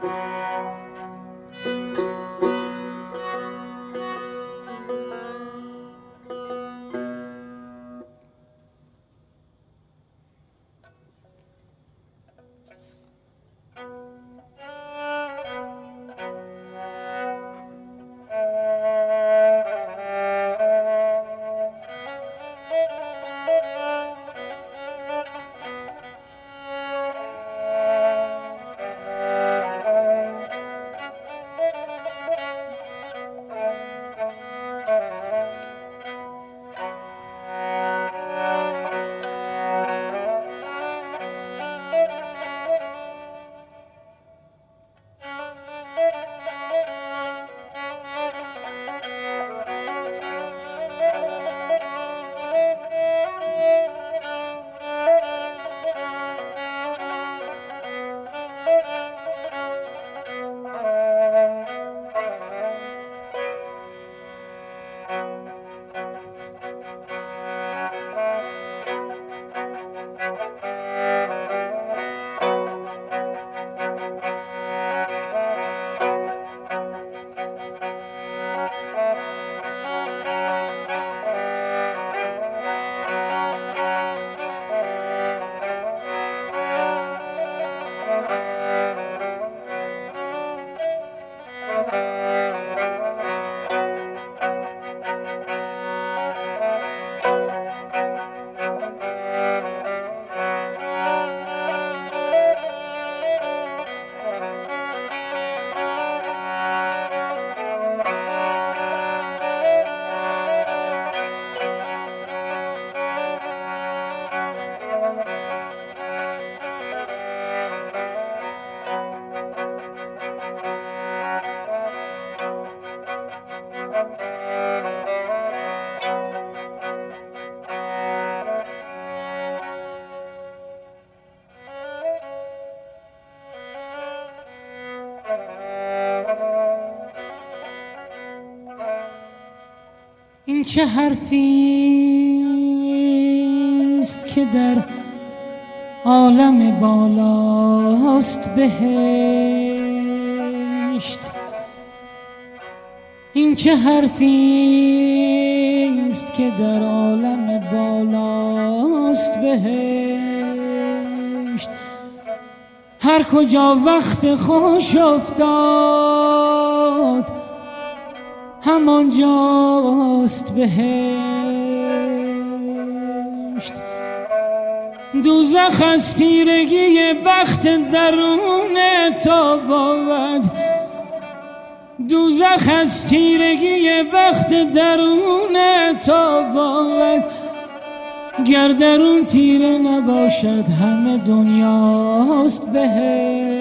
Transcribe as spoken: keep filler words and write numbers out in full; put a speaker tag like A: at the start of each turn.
A: این چه حرفیست که در عالم بالاست بهشت؟ این چه حرفیست که در عالم بالاست بهشت؟ هر کجا وقت خوش افتاد همان جاست بهشت. دوزخ از تیرگی بخت درون تو بود، دوزخ از تیرگی بخت درون تو بود. گر درون تیره نباشد همه دنیاست بهشت.